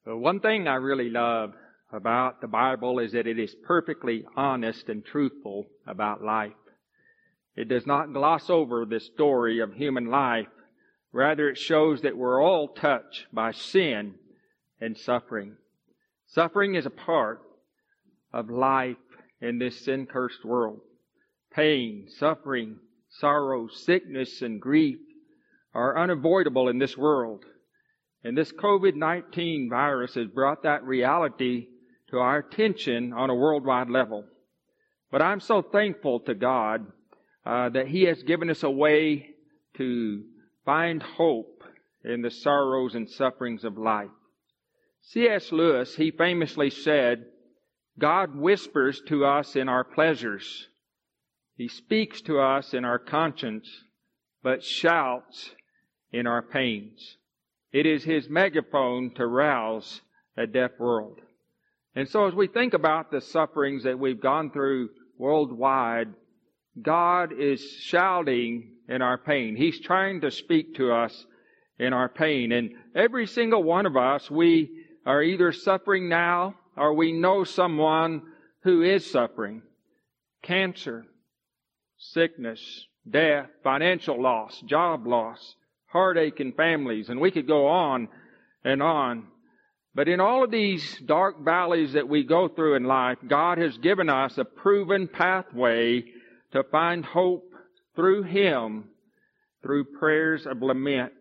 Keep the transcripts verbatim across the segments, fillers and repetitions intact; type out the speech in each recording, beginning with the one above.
Well, one thing I really love about the Bible is that it is perfectly honest and truthful about life. It does not gloss over the story of human life. Rather, it shows that we're all touched by sin and suffering. Suffering is a part of life in this sin-cursed world. Pain, suffering, sorrow, sickness, and grief are unavoidable in this world. And this covid nineteen virus has brought that reality to our attention on a worldwide level. But I'm so thankful to God uh, that He has given us a way to find hope in the sorrows and sufferings of life. C S Lewis, he famously said, God whispers to us in our pleasures. He speaks to us in our conscience, but shouts in our pains. It is His megaphone to rouse a deaf world. And so as we think about the sufferings that we've gone through worldwide, God is shouting in our pain. He's trying to speak to us in our pain. And every single one of us, we are either suffering now or we know someone who is suffering. Cancer, sickness, death, financial loss, job loss, heartache in families, and we could go on and on. But in all of these dark valleys that we go through in life, God has given us a proven pathway to find hope through Him, through prayers of lament.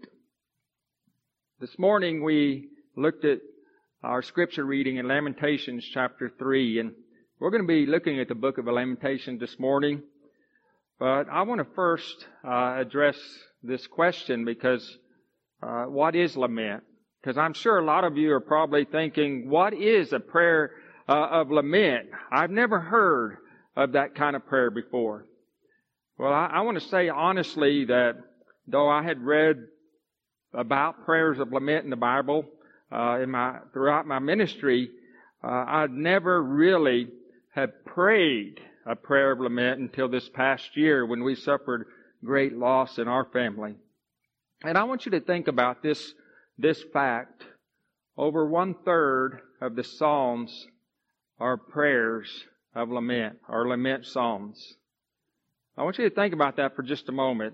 This morning we looked at our scripture reading in Lamentations chapter three, and we're going to be looking at the book of Lamentations this morning. But I want to first uh, address this question because uh, what is lament? Because I'm sure a lot of you are probably thinking, what is a prayer uh, of lament? I've never heard of that kind of prayer before. Well, I, I want to say honestly that though I had read about prayers of lament in the Bible uh, in my throughout my ministry, uh, I'd never really had prayed a prayer of lament until this past year when we suffered great loss in our family. And I want you to think about this, this fact. Over one third of the Psalms are prayers of lament, or lament psalms. I want you to think about that for just a moment.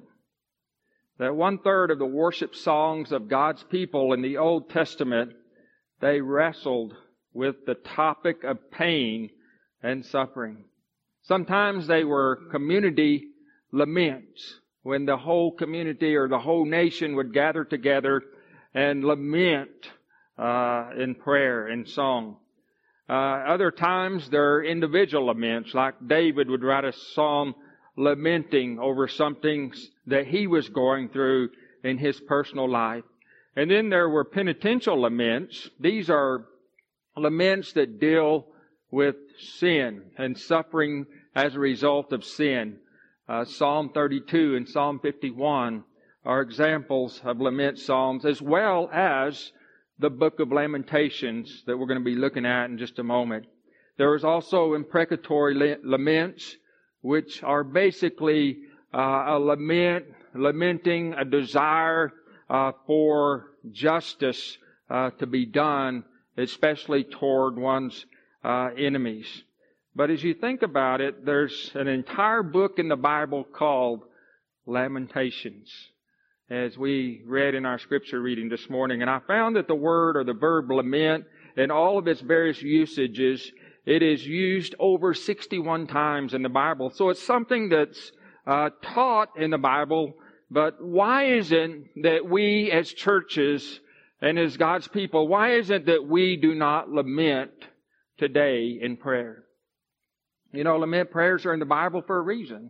That one third of the worship songs of God's people in the Old Testament, they wrestled with the topic of pain and suffering. Sometimes they were community laments, when the whole community or the whole nation would gather together and lament uh, in prayer and song. Uh, other times there are individual laments, like David would write a psalm lamenting over something that he was going through in his personal life. And then there were penitential laments. These are laments that deal with sin and suffering as a result of sin. Uh, Psalm thirty-two and Psalm fifty-one are examples of lament psalms, as well as the book of Lamentations that we're going to be looking at in just a moment. There is also imprecatory laments, which are basically uh, a lament, lamenting a desire uh, for justice uh, to be done, especially toward one's uh, enemies. But as you think about it, there's an entire book in the Bible called Lamentations, as we read in our scripture reading this morning. And I found that the word or the verb lament, in all of its various usages, it is used over sixty-one times in the Bible. So it's something that's uh, taught in the Bible. But why is it that we as churches and as God's people, why is it that we do not lament today in prayer? You know, lament prayers are in the Bible for a reason.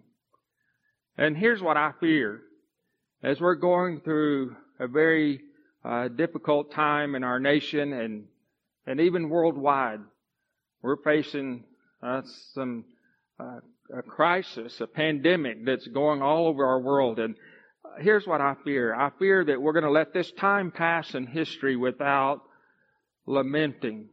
And here's what I fear. As we're going through a very uh, difficult time in our nation and and even worldwide, we're facing uh, some uh, a crisis, a pandemic that's going all over our world. And here's what I fear. I fear that we're going to let this time pass in history without lamenting.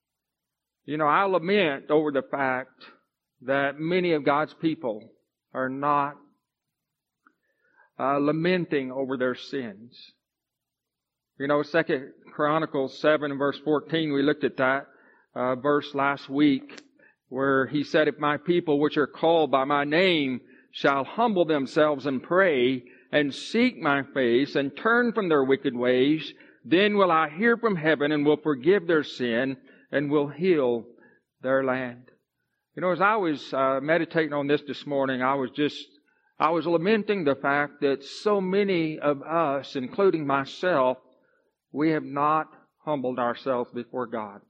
You know, I lament over the fact that many of God's people are not uh, lamenting over their sins. You know, Second Chronicles seven and verse fourteen, we looked at that uh, verse last week, where he said, if my people which are called by my name shall humble themselves and pray and seek my face and turn from their wicked ways, then will I hear from heaven and will forgive their sin and will heal their land. You know, as I was uh, meditating on this this morning, I was just, I was lamenting the fact that so many of us, including myself, we have not humbled ourselves before God.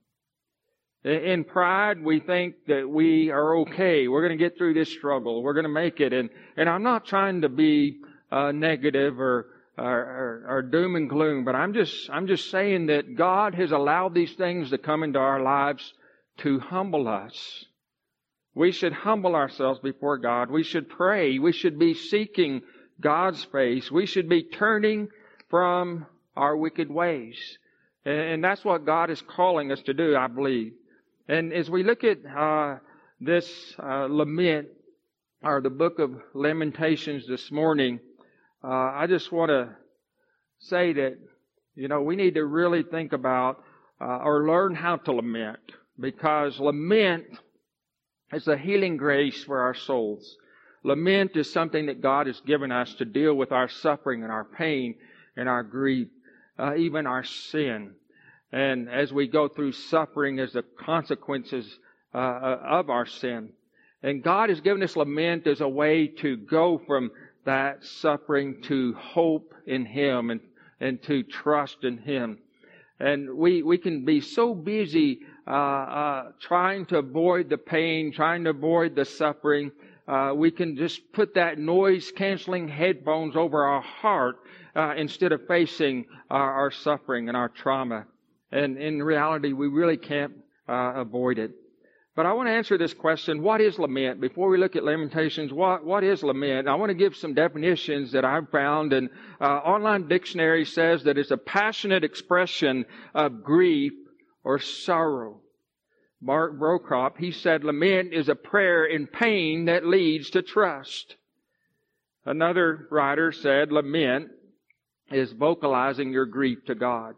In pride, we think that we are okay. We're going to get through this struggle. We're going to make it. And, and I'm not trying to be uh, negative or, or, or doom and gloom, but I'm just, I'm just saying that God has allowed these things to come into our lives to humble us. We should humble ourselves before God. We should pray. We should be seeking God's face. We should be turning from our wicked ways. And that's what God is calling us to do, I believe. And as we look at uh, this uh, lament, or the book of Lamentations this morning, uh, I just want to say that, you know, we need to really think about uh, or learn how to lament, because lament is a healing grace for our souls. Lament is something that God has given us to deal with our suffering and our pain and our grief, uh, even our sin. And as we go through suffering as the consequences uh, of our sin. And God has given us lament as a way to go from that suffering to hope in Him and, and to trust in Him. And we, we can be so busy uh, uh, trying to avoid the pain, trying to avoid the suffering. Uh, we can just put that noise-canceling headphones over our heart uh, instead of facing our, our suffering and our trauma. And in reality, we really can't uh, avoid it. But I want to answer this question, what is lament? Before we look at Lamentations, what, what is lament? I want to give some definitions that I've found. And uh, Online Dictionary says that it's a passionate expression of grief or sorrow. Mark Brocop, he said, lament is a prayer in pain that leads to trust. Another writer said, lament is vocalizing your grief to God.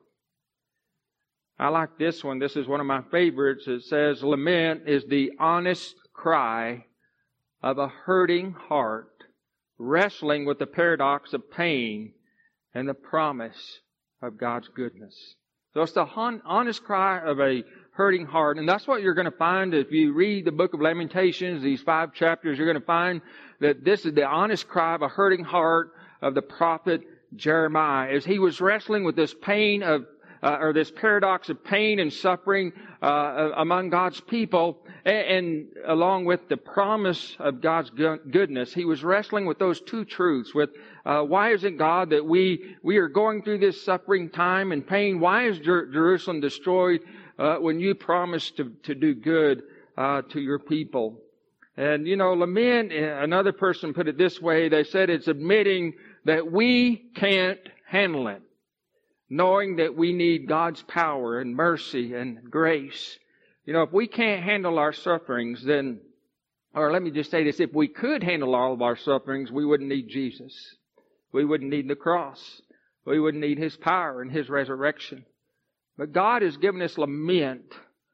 I like this one. This is one of my favorites. It says, lament is the honest cry of a hurting heart, wrestling with the paradox of pain and the promise of God's goodness. So it's the honest cry of a hurting heart. And that's what you're going to find if you read the book of Lamentations, these five chapters. You're going to find that this is the honest cry of a hurting heart of the prophet Jeremiah, as he was wrestling with this pain of Uh, or this paradox of pain and suffering uh, among God's people, and, and along with the promise of God's go- goodness. He was wrestling with those two truths, with uh, why is it, God, that we we are going through this suffering time and pain? Why is Jer- Jerusalem destroyed uh, when you promised to, to do good uh, to your people? And, you know, lament, another person put it this way. They said it's admitting that we can't handle it, knowing that we need God's power and mercy and grace. You know, if we can't handle our sufferings, then, or let me just say this, if we could handle all of our sufferings, we wouldn't need Jesus. We wouldn't need the cross. We wouldn't need His power and His resurrection. But God has given us lament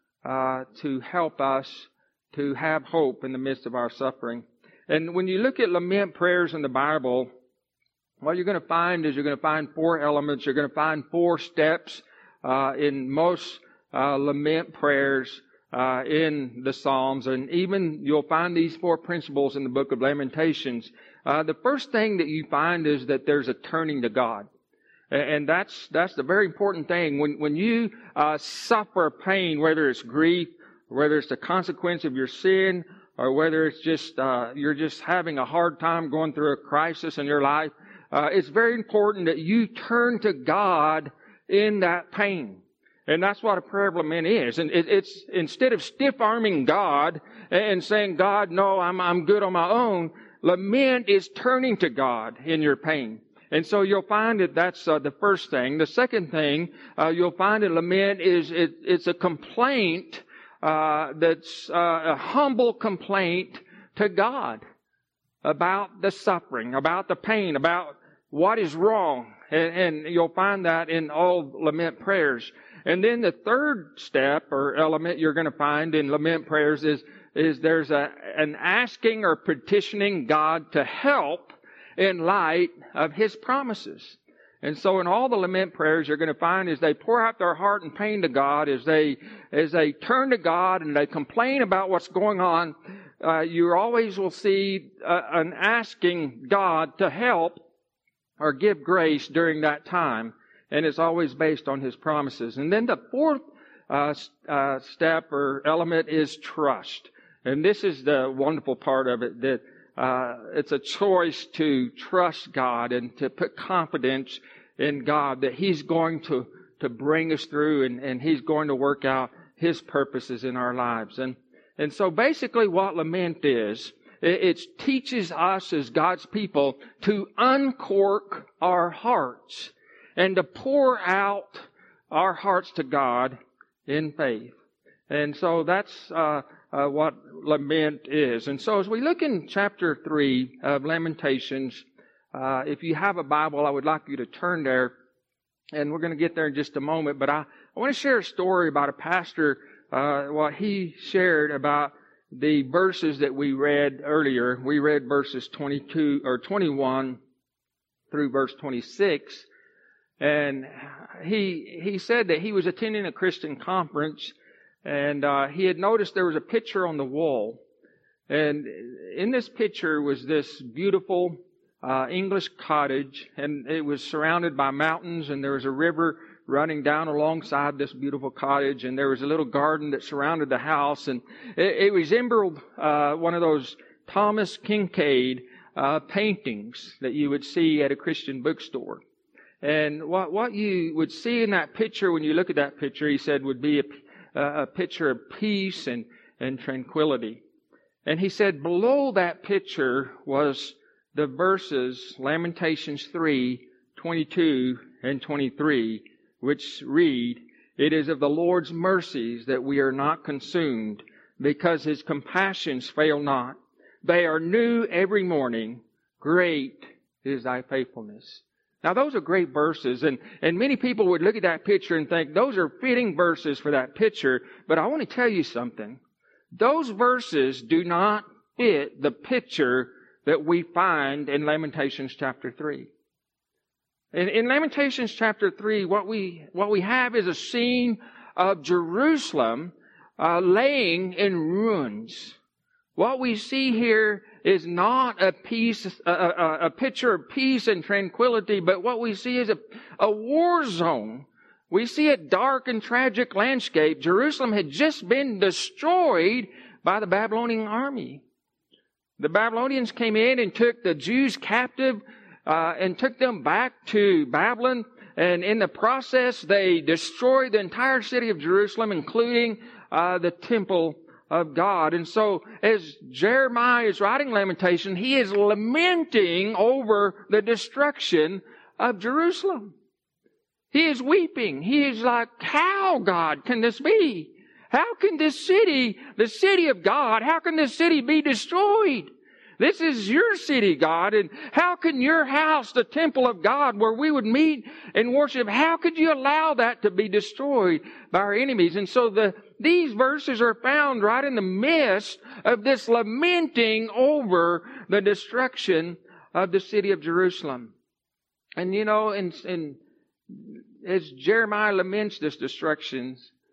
uh, to help us to have hope in the midst of our suffering. And when you look at lament prayers in the Bible, what you're going to find is you're going to find four elements. You're going to find four steps uh, in most uh, lament prayers uh, in the Psalms. And even you'll find these four principles in the book of Lamentations. Uh, the first thing that you find is that there's a turning to God. And that's that's the very important thing. When when you uh, suffer pain, whether it's grief, whether it's the consequence of your sin, or whether it's just uh, you're just having a hard time going through a crisis in your life, Uh, it's very important that you turn to God in that pain. And that's what a prayer of lament is. And it, it's instead of stiff-arming God and saying, God, no, I'm, I'm good on my own, lament is turning to God in your pain. And so you'll find that that's uh, the first thing. The second thing uh, you'll find in lament is it, it's a complaint uh, that's uh, a humble complaint to God about the suffering, about the pain, about what is wrong. And, and you'll find that in all lament prayers. And then the third step or element you're going to find in lament prayers is, is there's a, an asking or petitioning God to help in light of His promises. And so in all the lament prayers you're going to find is they pour out their heart and pain to God, as they, as they turn to God and they complain about what's going on, uh, you always will see uh, an asking God to help or give grace during that time. And it's always based on His promises. And then the fourth uh, uh, step or element is trust. And this is the wonderful part of it, that uh, it's a choice to trust God and to put confidence in God that He's going to, to bring us through and, and He's going to work out His purposes in our lives. And, and so basically what lament is, it teaches us as God's people to uncork our hearts and to pour out our hearts to God in faith. And so that's uh, uh, what lament is. And so as we look in chapter three of Lamentations, uh, if you have a Bible, I would like you to turn there. And we're going to get there in just a moment. But I, I want to share a story about a pastor, uh, what he shared about the verses that we read earlier. We read verses twenty-two or twenty-one through verse twenty-six. And he he said that he was attending a Christian conference, and uh, he had noticed there was a picture on the wall. And in this picture was this beautiful uh, English cottage, and it was surrounded by mountains, and there was a river running down alongside this beautiful cottage, and there was a little garden that surrounded the house, and it, it resembled uh, one of those Thomas Kincaid uh, paintings that you would see at a Christian bookstore. And what what you would see in that picture, when you look at that picture, he said, would be a, a picture of peace and, and tranquility. And he said below that picture was the verses, Lamentations three, twenty-two and twenty-three, which read, "It is of the Lord's mercies that we are not consumed, because His compassions fail not. They are new every morning. Great is Thy faithfulness." Now those are great verses, and, and many people would look at that picture and think those are fitting verses for that picture. But I want to tell you something. Those verses do not fit the picture that we find in Lamentations chapter three. In, in Lamentations chapter three, what we what we have is a scene of Jerusalem uh, laying in ruins. What we see here is not a peace, a, a, a picture of peace and tranquility, but what we see is a, a war zone. We see a dark and tragic landscape. Jerusalem had just been destroyed by the Babylonian army. The Babylonians came in and took the Jews captive uh, and took them back to Babylon. And in the process, they destroyed the entire city of Jerusalem, including uh, the temple of God. And so as Jeremiah is writing Lamentation, he is lamenting over the destruction of Jerusalem. He is weeping. He is like, how, God, can this be? How can this city, the city of God, how can this city be destroyed? This is your city, God, and how can your house, the temple of God, where we would meet and worship, how could you allow that to be destroyed by our enemies? And so the these verses are found right in the midst of this lamenting over the destruction of the city of Jerusalem. And you know, in, in, as Jeremiah laments this destruction,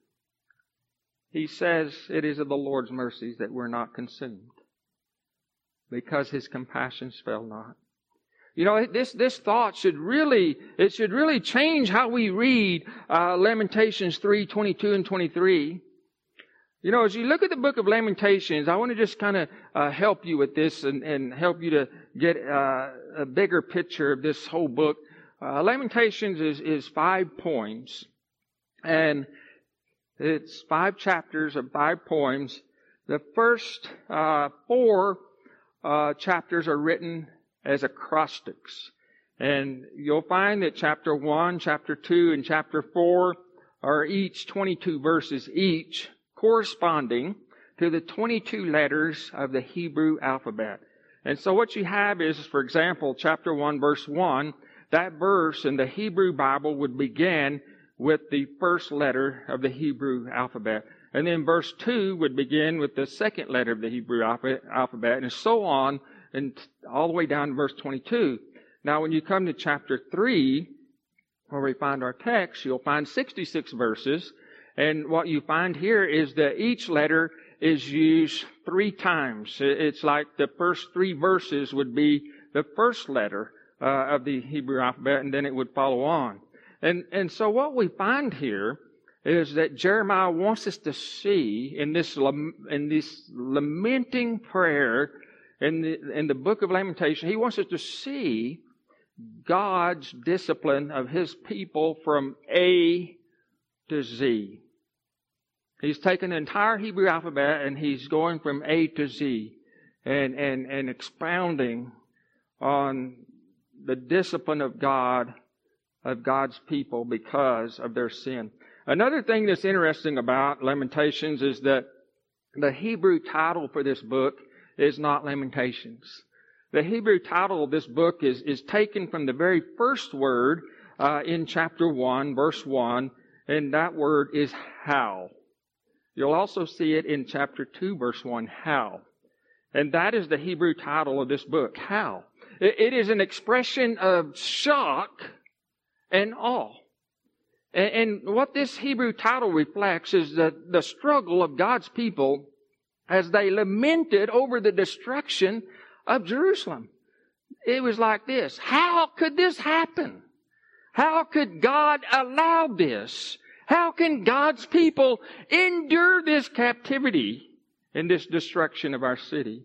he says, it is of the Lord's mercies that we're not consumed, because His compassions fail not. You know, this, this thought should really, it should really change how we read uh, Lamentations three, twenty-two and twenty-three. You know, as you look at the book of Lamentations, I want to just kind of uh, help you with this and, and help you to get uh, a bigger picture of this whole book. Uh, Lamentations is, is five poems, and it's five chapters of five poems. The first uh, four uh, chapters are written as acrostics. And you'll find that chapter one, chapter two, and chapter four are each twenty-two verses each, corresponding to the twenty-two letters of the Hebrew alphabet. And so what you have is, for example, chapter one, verse one, that verse in the Hebrew Bible would begin with the first letter of the Hebrew alphabet. And then verse two would begin with the second letter of the Hebrew alphabet, and so on, and all the way down to verse twenty-two. Now, when you come to chapter three, where we find our text, you'll find sixty-six verses. And what you find here is that each letter is used three times. It's like the first three verses would be the first letter uh, of the Hebrew alphabet, and then it would follow on. And, and so what we find here is that Jeremiah wants us to see in this, in this lamenting prayer in the, in the book of Lamentation, he wants us to see God's discipline of His people from A to Z. He's taken the entire Hebrew alphabet and he's going from A to Z and, and, and expounding on the discipline of God, of God's people because of their sin. Another thing that's interesting about Lamentations is that the Hebrew title for this book is not Lamentations. The Hebrew title of this book is, is taken from the very first word uh, in chapter one, verse one, and that word is howl. You'll also see it in chapter two, verse one, howl. And that is the Hebrew title of this book, howl. It, it is an expression of shock and awe. And, and what this Hebrew title reflects is the, the struggle of God's people as they lamented over the destruction of Jerusalem. It was like this. How could this happen? How could God allow this? How can God's people endure this captivity and this destruction of our city?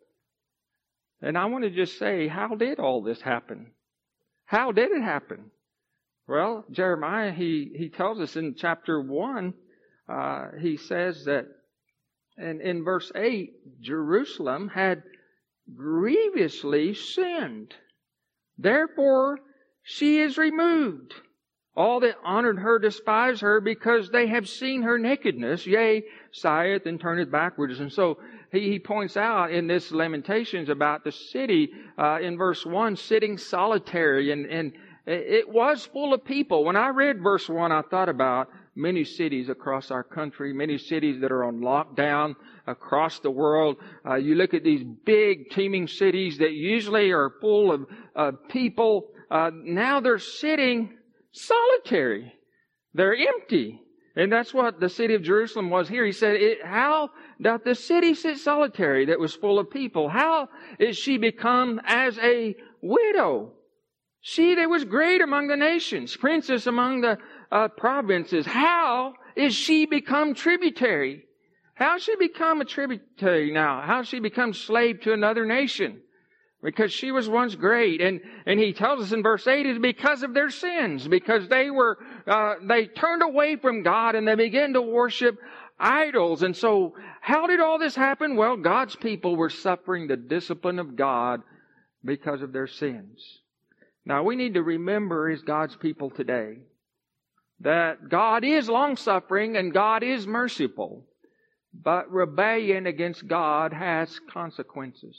And I want to just say, how did all this happen? How did it happen? Well, Jeremiah, he, he tells us in chapter one, uh, he says that, and in verse eight, Jerusalem had grievously sinned. Therefore, she is removed. All that honored her despise her because they have seen her nakedness. Yea, sigheth and turneth backwards. And so he, he points out in this Lamentations about the city uh, in verse one sitting solitary. And, and it was full of people. When I read verse one, I thought about many cities across our country, many cities that are on lockdown across the world. Uh, you look at these big teeming cities that usually are full of uh, people. Uh, now they're sitting solitary. They're empty. And that's what the city of Jerusalem was here. He said, it, how doth the city sit solitary that was full of people? How is she become as a widow? She that was great among the nations, princess among the uh, provinces. How is she become tributary? How she become a tributary now? How she become slave to another nation? Because she was once great. And, and he tells us in verse eight, it's because of their sins. Because they were, uh, they turned away from God and they began to worship idols. And so, how did all this happen? Well, God's people were suffering the discipline of God because of their sins. Now, we need to remember as God's people today that God is long-suffering and God is merciful. But rebellion against God has consequences.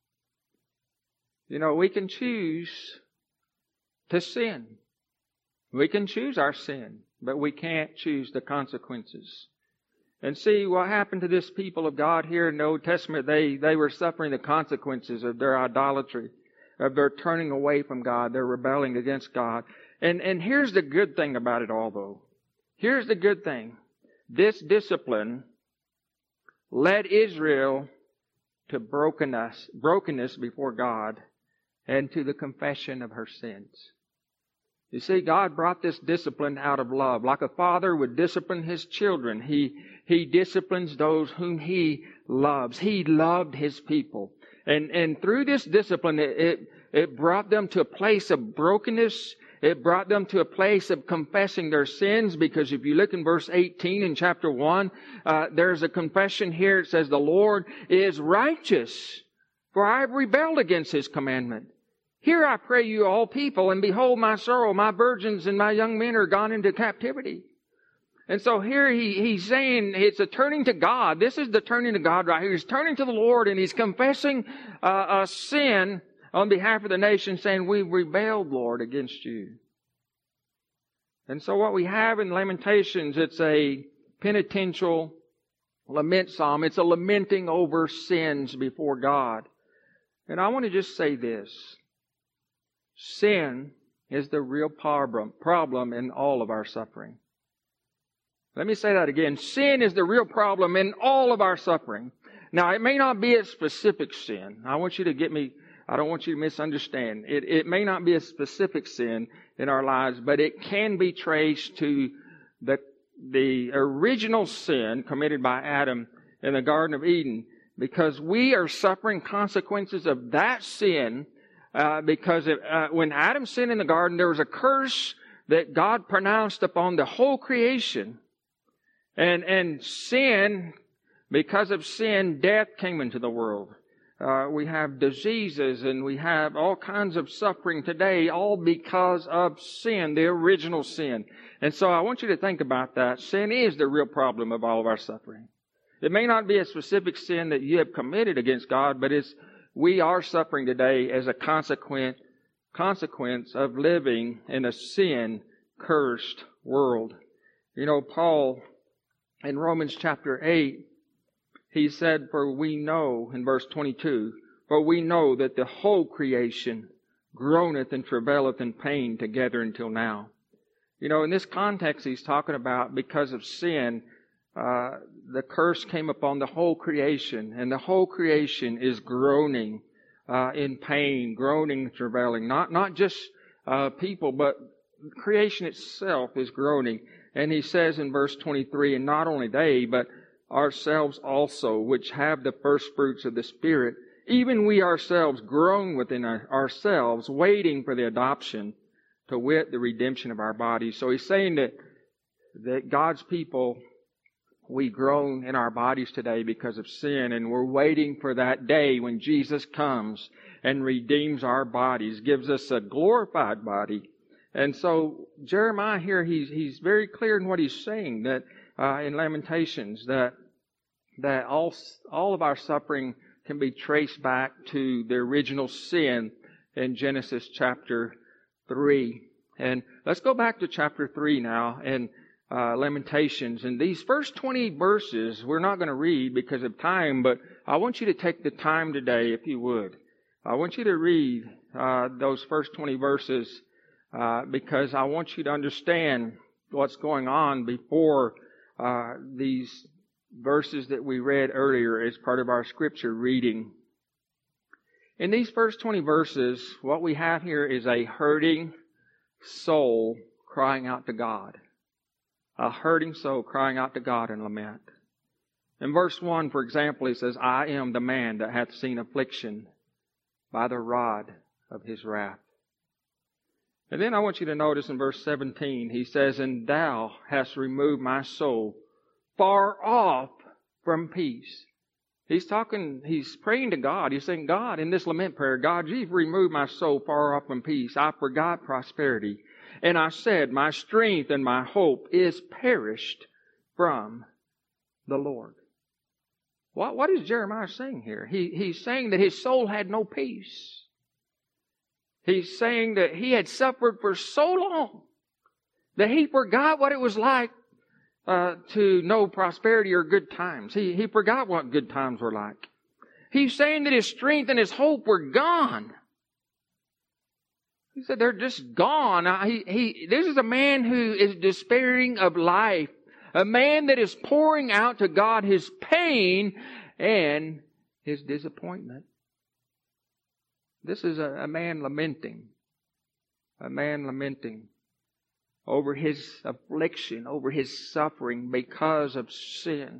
You know, we can choose to sin. We can choose our sin, but we can't choose the consequences. And see, what happened to this people of God here in the Old Testament, they, they were suffering the consequences of their idolatry, of their turning away from God, their rebelling against God. And, and here's the good thing about it all, though. Here's the good thing. This discipline led Israel to brokenness, brokenness before God and to the confession of her sins. You see, God brought this discipline out of love. Like a father would discipline his children, He, he disciplines those whom He loves. He loved His people. And, and through this discipline, it, it, it brought them to a place of brokenness. It brought them to a place of confessing their sins, because if you look in verse eighteen in chapter one, uh, there's a confession here. It says, the Lord is righteous, for I have rebelled against His commandment. Hear, I pray you, all people, and behold my sorrow. My virgins and my young men are gone into captivity. And so here he, he's saying it's a turning to God. This is the turning to God right here. He's turning to the Lord and he's confessing uh, a sin on behalf of the nation saying, we've rebelled, Lord, against you. And so what we have in Lamentations, it's a penitential lament psalm. It's a lamenting over sins before God. And I want to just say this. Sin is the real problem, problem in all of our suffering. Let me say that again. Sin is the real problem in all of our suffering. Now, it may not be a specific sin. I want you to get me, I don't want you to misunderstand. It, it may not be a specific sin in our lives, but it can be traced to the, the original sin committed by Adam in the Garden of Eden, because we are suffering consequences of that sin, uh, because it, uh, when Adam sinned in the garden, there was a curse that God pronounced upon the whole creation. And, and sin, because of sin, death came into the world. Uh, we have diseases and we have all kinds of suffering today, all because of sin, the original sin. And so I want you to think about that. Sin is the real problem of all of our suffering. It may not be a specific sin that you have committed against God, but it's, we are suffering today as a consequent, consequence of living in a sin-cursed world. You know, Paul, in Romans chapter eight, he said, for we know, in verse twenty-two, for we know that the whole creation groaneth and travaileth in pain together until now. You know, in this context, he's talking about because of sin, uh, the curse came upon the whole creation, and the whole creation is groaning uh, in pain, groaning, travailing. Not not just uh, people, but creation itself is groaning. And he says in verse twenty-three, and not only they, but ourselves also, which have the first fruits of the Spirit, even we ourselves groan within our, ourselves, waiting for the adoption, to wit, the redemption of our bodies. So he's saying that, that God's people, we groan in our bodies today because of sin, and we're waiting for that day when Jesus comes and redeems our bodies, gives us a glorified body. And so Jeremiah here, he's, he's very clear in what he's saying, that uh, in Lamentations, that that all, all of our suffering can be traced back to the original sin in Genesis chapter three. And let's go back to chapter three now in uh, Lamentations. And these first twenty verses, we're not going to read because of time, but I want you to take the time today, if you would. I want you to read uh, those first twenty verses uh, because I want you to understand what's going on before uh, these verses that we read earlier as part of our scripture reading. In these first twenty verses, what we have here is a hurting soul crying out to God. A hurting soul crying out to God in lament. In verse one, for example, he says, I am the man that hath seen affliction by the rod of his wrath. And then I want you to notice in verse seventeen, he says, and thou hast removed my soul far off from peace. He's talking, he's praying to God. He's saying, God, in this lament prayer, God, you've removed my soul far off from peace. I forgot prosperity. And I said, my strength and my hope is perished from the Lord. What, what is Jeremiah saying here? He, he's saying that his soul had no peace. He's saying that he had suffered for so long that he forgot what it was like Uh, to know prosperity or good times. He, he forgot what good times were like. He's saying that his strength and his hope were gone. He said they're just gone. He, he, this is a man who is despairing of life. A man that is pouring out to God his pain and his disappointment. This is a, a man lamenting. A man lamenting over his affliction, over his suffering because of sin.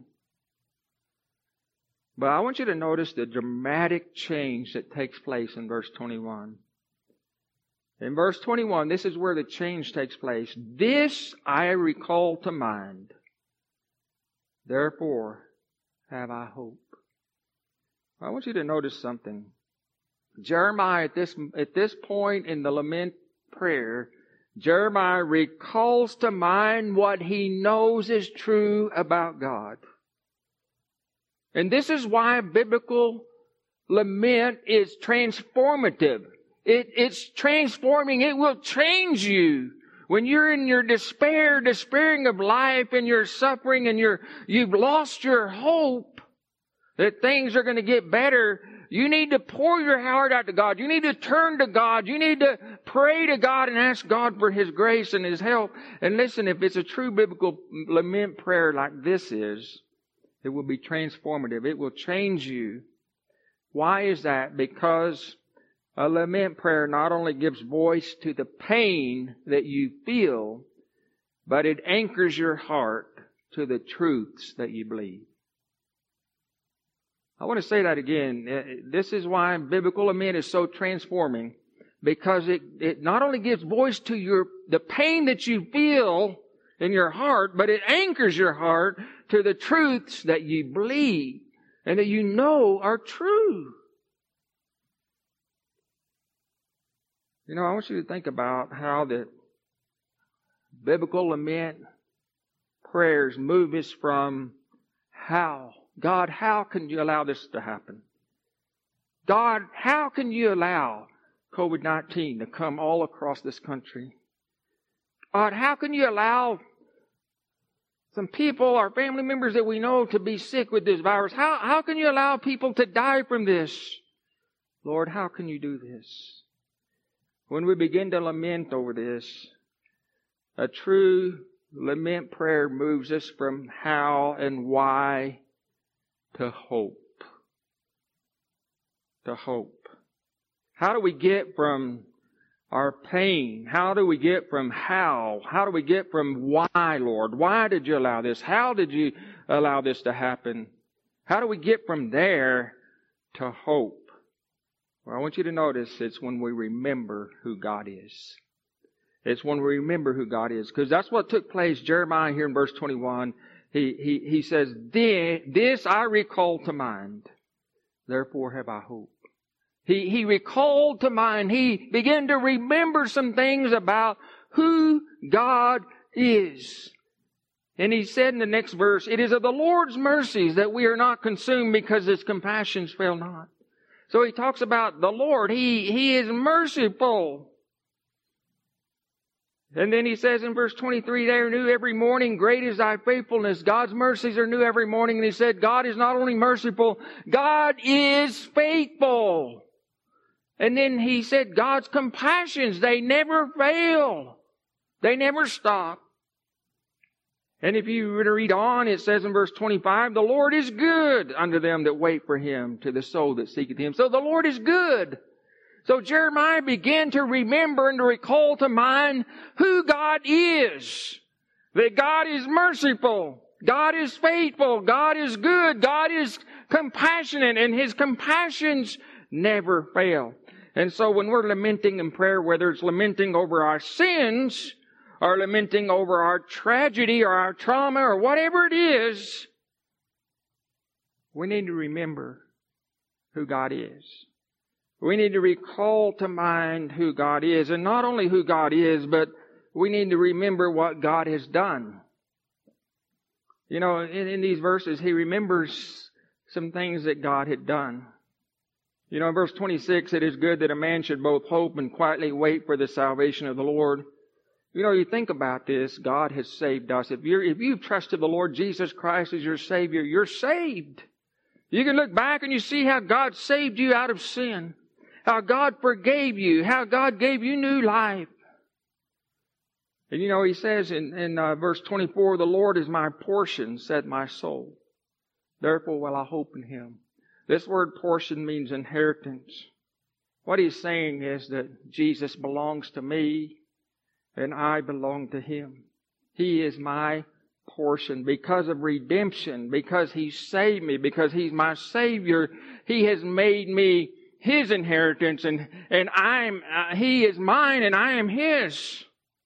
But I want you to notice the dramatic change that takes place in verse twenty-one. In verse twenty-one, this is where the change takes place. This I recall to mind. Therefore have I hope. I want you to notice something. Jeremiah, at this, at this point in the lament prayer, Jeremiah recalls to mind what he knows is true about God. And this is why biblical lament is transformative. It, it's transforming. It will change you. When you're in your despair, despairing of life, and you're suffering, and you're, you've lost your hope that things are going to get better, you need to pour your heart out to God. You need to turn to God. You need to pray to God and ask God for His grace and His help. And listen, if it's a true biblical lament prayer like this is, it will be transformative. It will change you. Why is that? Because a lament prayer not only gives voice to the pain that you feel, but it anchors your heart to the truths that you believe. I want to say that again. This is why biblical lament is so transforming, because it, it not only gives voice to your the pain that you feel in your heart, but it anchors your heart to the truths that you believe and that you know are true. You know, I want you to think about how the biblical lament prayers move us from how. God, how can you allow this to happen? God, how can you allow covid nineteen to come all across this country? God, how can you allow some people, our family members that we know, to be sick with this virus? How, how can you allow people to die from this? Lord, how can you do this? When we begin to lament over this, a true lament prayer moves us from how and why to hope. To hope. How do we get from our pain? How do we get from how? How do we get from why, Lord? Why did you allow this? How did you allow this to happen? How do we get from there to hope? Well, I want you to notice it's when we remember who God is. It's when we remember who God is. Because that's what took place. Jeremiah here in verse twenty-one. He, he, he says, this I recall to mind. Therefore have I hope. He, he recalled to mind. He began to remember some things about who God is. And he said in the next verse, it is of the Lord's mercies that we are not consumed, because His compassions fail not. So he talks about the Lord. He, he is merciful. And then he says in verse twenty-three, they are new every morning. Great is thy faithfulness. God's mercies are new every morning. And he said, God is not only merciful, God is faithful. And then he said, God's compassions, they never fail. They never stop. And if you were to read on, it says in verse twenty-five, the Lord is good unto them that wait for Him, to the soul that seeketh Him. So the Lord is good. So Jeremiah began to remember and to recall to mind who God is. That God is merciful. God is faithful. God is good. God is compassionate. And His compassions never fail. And so when we're lamenting in prayer, whether it's lamenting over our sins, or lamenting over our tragedy, or our trauma, or whatever it is, we need to remember who God is. We need to recall to mind who God is. And not only who God is, but we need to remember what God has done. You know, in, in these verses, he remembers some things that God had done. You know, in verse twenty-six, it is good that a man should both hope and quietly wait for the salvation of the Lord. You know, you think about this, God has saved us. If you're, if you've trusted the Lord Jesus Christ as your Savior, you're saved. You can look back and you see how God saved you out of sin. How God forgave you. How God gave you new life. And you know, he says in, in uh, verse twenty-four, the Lord is my portion, said my soul. Therefore will I hope in Him. This word portion means inheritance. What he's saying is that Jesus belongs to me and I belong to Him. He is my portion because of redemption, because He saved me, because He's my Savior. He has made me His inheritance, and, and I'm, uh, He is mine and I am His.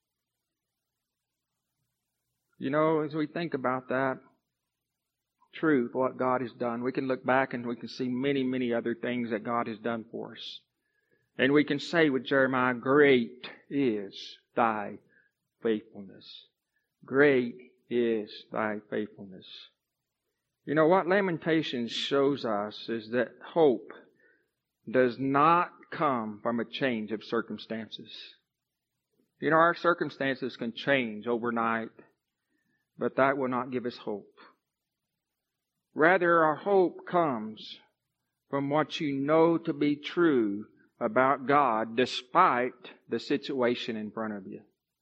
You know, as we think about that truth, what God has done, we can look back and we can see many, many other things that God has done for us. And we can say with Jeremiah, great is thy faithfulness. Great is thy faithfulness. You know, what Lamentations shows us is that hope does not come from a change of circumstances. You know, our circumstances can change overnight, but that will not give us hope. Rather, our hope comes from what you know to be true about God despite the situation in front of you.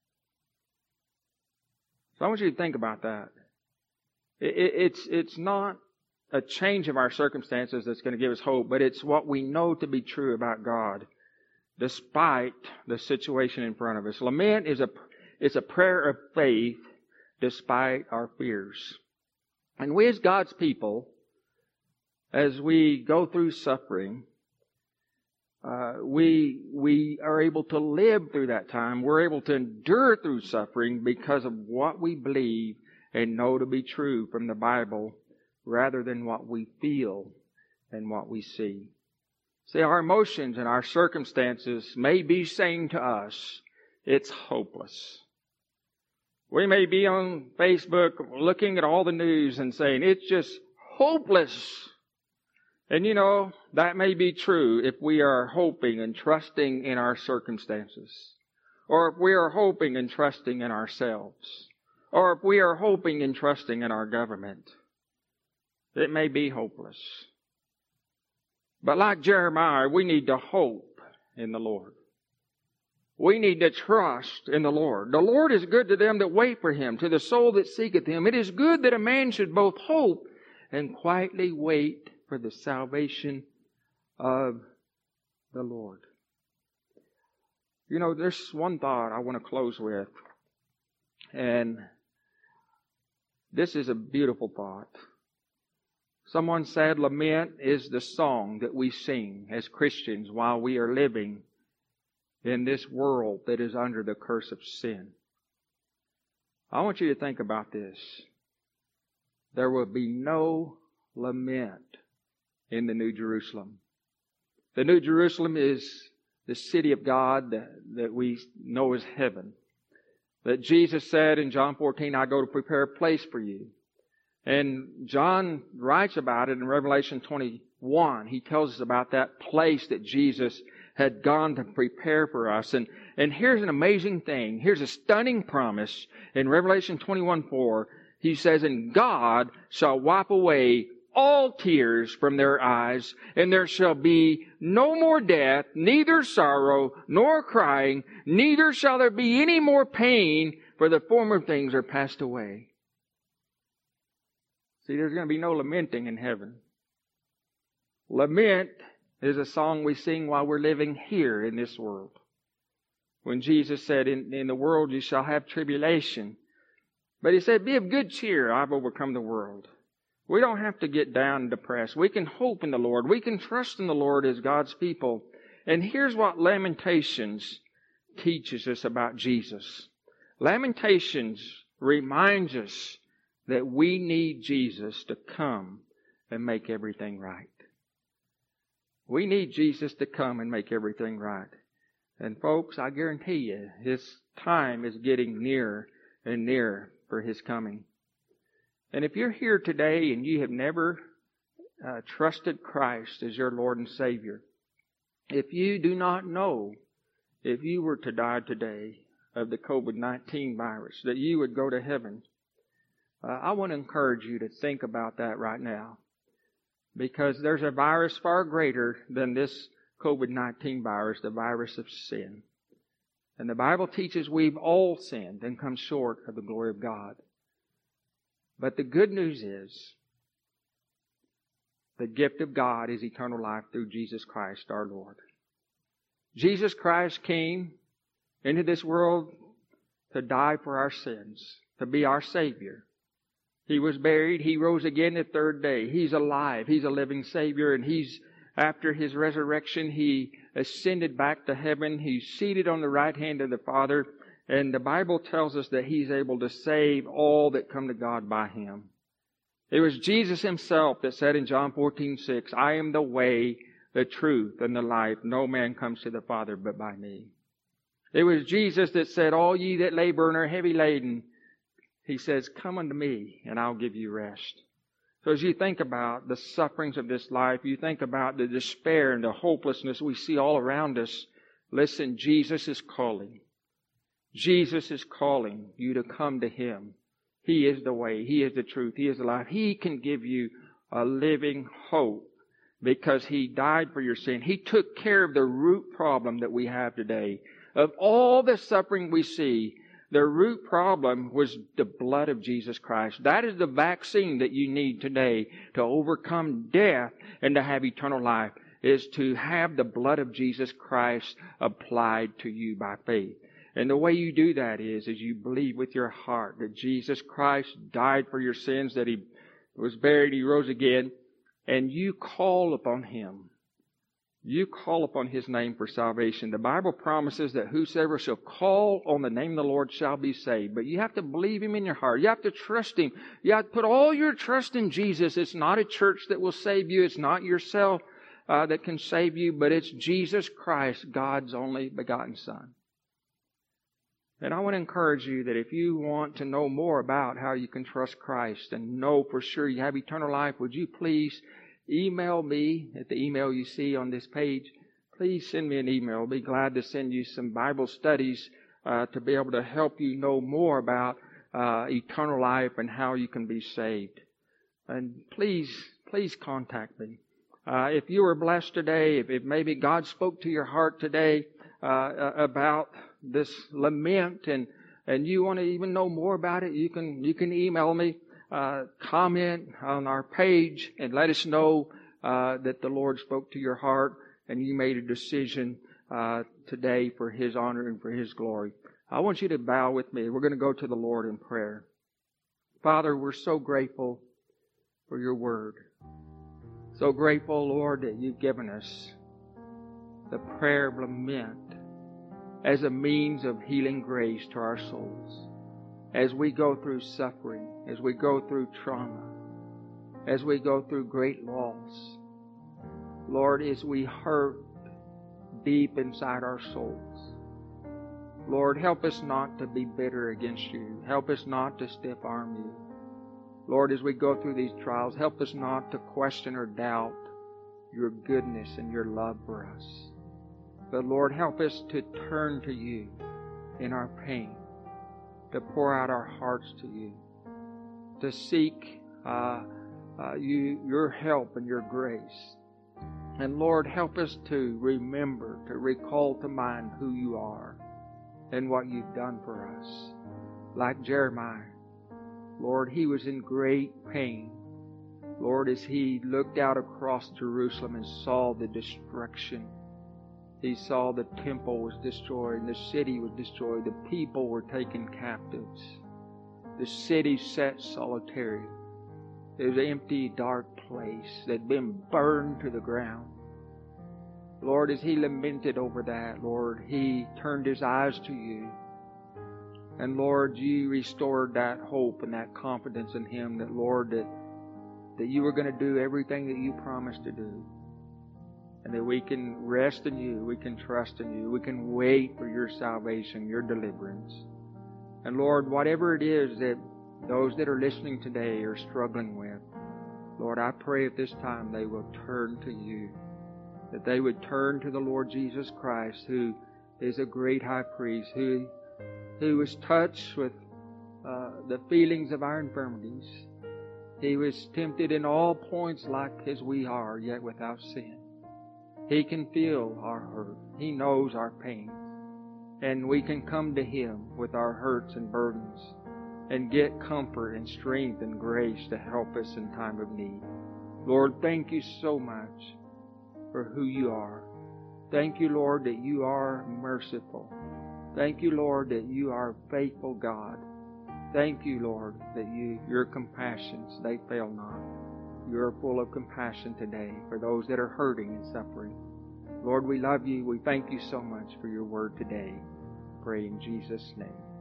So I want you to think about that. It, it, it's, it's not a change of our circumstances that's going to give us hope, but it's what we know to be true about God despite the situation in front of us. Lament is a, is a prayer of faith despite our fears. And we as God's people, as we go through suffering, uh, we, we are able to live through that time. We're able to endure through suffering because of what we believe and know to be true from the Bible rather than what we feel and what we see. See, our emotions and our circumstances may be saying to us, it's hopeless. We may be on Facebook looking at all the news and saying, it's just hopeless. And you know, that may be true if we are hoping and trusting in our circumstances. Or if we are hoping and trusting in ourselves. Or if we are hoping and trusting in our government. It may be hopeless. But like Jeremiah, we need to hope in the Lord. We need to trust in the Lord. The Lord is good to them that wait for Him, to the soul that seeketh Him. It is good that a man should both hope and quietly wait for the salvation of the Lord. You know, there's one thought I want to close with. And this is a beautiful thought. Someone said lament is the song that we sing as Christians while we are living in this world that is under the curse of sin. I want you to think about this. There will be no lament in the New Jerusalem. The New Jerusalem is the city of God that, that we know as heaven. That Jesus said in John fourteen, I go to prepare a place for you. And John writes about it in Revelation twenty-one. He tells us about that place that Jesus had gone to prepare for us. And, and here's an amazing thing. Here's a stunning promise in Revelation twenty-one four. He says, and God shall wipe away all tears from their eyes, and there shall be no more death, neither sorrow, nor crying, neither shall there be any more pain, for the former things are passed away. See, there's going to be no lamenting in heaven. Lament is a song we sing while we're living here in this world. When Jesus said, in, in the world you shall have tribulation. But He said, be of good cheer, I've overcome the world. We don't have to get down and depressed. We can hope in the Lord. We can trust in the Lord as God's people. And here's what Lamentations teaches us about Jesus. Lamentations reminds us that we need Jesus to come and make everything right. We need Jesus to come and make everything right. And folks, I guarantee you, His time is getting nearer and nearer for His coming. And if you're here today and you have never uh, trusted Christ as your Lord and Savior, if you do not know, if you were to die today of the covid nineteen virus, that you would go to heaven, uh, I want to encourage you to think about that right now. Because there's a virus far greater than this covid nineteen virus, the virus of sin. And the Bible teaches we've all sinned and come short of the glory of God. But the good news is, the gift of God is eternal life through Jesus Christ our Lord. Jesus Christ came into this world to die for our sins, to be our Savior. He was buried. He rose again the third day. He's alive. He's a living Savior. And He's, after His resurrection, He ascended back to heaven. He's seated on the right hand of the Father. And the Bible tells us that He's able to save all that come to God by Him. It was Jesus Himself that said in John fourteen six, I am the way, the truth, and the life. No man comes to the Father but by me. It was Jesus that said, all ye that labor and are heavy laden, He says, come unto me and I'll give you rest. So as you think about the sufferings of this life, you think about the despair and the hopelessness we see all around us, listen, Jesus is calling. Jesus is calling you to come to Him. He is the way. He is the truth. He is the life. He can give you a living hope because He died for your sin. He took care of the root problem that we have today. Of all the suffering we see, the root problem was the blood of Jesus Christ. That is the vaccine that you need today to overcome death and to have eternal life, is to have the blood of Jesus Christ applied to you by faith. And the way you do that is, is you believe with your heart that Jesus Christ died for your sins, that He was buried, He rose again, and you call upon Him. You call upon His name for salvation. The Bible promises that whosoever shall call on the name of the Lord shall be saved. But you have to believe Him in your heart. You have to trust Him. You have to put all your trust in Jesus. It's not a church that will save you. It's not yourself uh, that can save you, but it's Jesus Christ, God's only begotten Son. And I want to encourage you that if you want to know more about how you can trust Christ and know for sure you have eternal life, would you please email me at the email you see on this page. Please send me an email. I'll be glad to send you some Bible studies uh, to be able to help you know more about uh, eternal life and how you can be saved. And please, please contact me. Uh, if you were blessed today, if, if maybe God spoke to your heart today uh, about this lament and and you want to even know more about it, you can you can email me. Uh, comment on our page and let us know uh, that the Lord spoke to your heart and you made a decision uh, today for His honor and for His glory. I want you to bow with me. We're going to go to the Lord in prayer. Father, we're so grateful for your word. So grateful, Lord, that you've given us the prayer of lament as a means of healing grace to our souls. As we go through suffering, as we go through trauma, as we go through great loss, Lord, as we hurt deep inside our souls, Lord, help us not to be bitter against you. Help us not to stiff-arm you. Lord, as we go through these trials, help us not to question or doubt your goodness and your love for us. But Lord, help us to turn to you in our pain, to pour out our hearts to you, to seek uh, uh, you, your help and your grace. And Lord, help us to remember, to recall to mind who you are and what you've done for us. Like Jeremiah, Lord, he was in great pain. Lord, as he looked out across Jerusalem and saw the destruction, he saw the temple was destroyed and the city was destroyed. The people were taken captives. The city sat solitary. It was an empty, dark place that had been burned to the ground. Lord, as he lamented over that, Lord, he turned his eyes to you. And Lord, you restored that hope and that confidence in him that, Lord, that, that you were going to do everything that you promised to do. And that we can rest in you, we can trust in you, we can wait for your salvation, your deliverance. And Lord, whatever it is that those that are listening today are struggling with, Lord, I pray at this time they will turn to you. That they would turn to the Lord Jesus Christ, who is a great high priest, who, who was touched with uh, the feelings of our infirmities. He was tempted in all points like as we are, yet without sin. He can feel our hurt. He knows our pain. And we can come to Him with our hurts and burdens and get comfort and strength and grace to help us in time of need. Lord, thank you so much for who you are. Thank you, Lord, that you are merciful. Thank you, Lord, that you are a faithful God. Thank you, Lord, that you, your compassions, they fail not. You are full of compassion today for those that are hurting and suffering. Lord, we love you. We thank you so much for your word today. Pray in Jesus' name.